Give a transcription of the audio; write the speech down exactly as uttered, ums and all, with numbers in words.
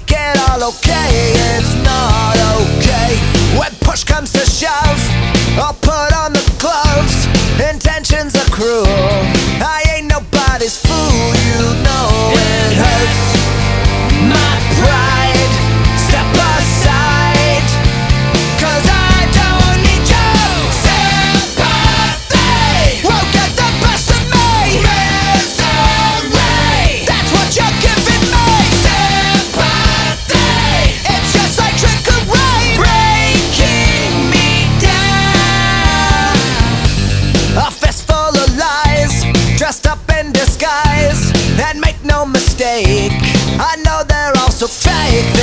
make it all okay. It's not okay when push comes to shove. I'll put on the gloves. Intentions are cruel. I ain't nobody's fool. You know it hurts my pride. Step aside, 'cause I don't need your sympathy. Won't get the best of me. Misery, that's what you're giving me. Sympathy, it's just like trickery, breaking me down. A fistful of lies, dressed up in disguise. And make no mistake, I know they're all so fake.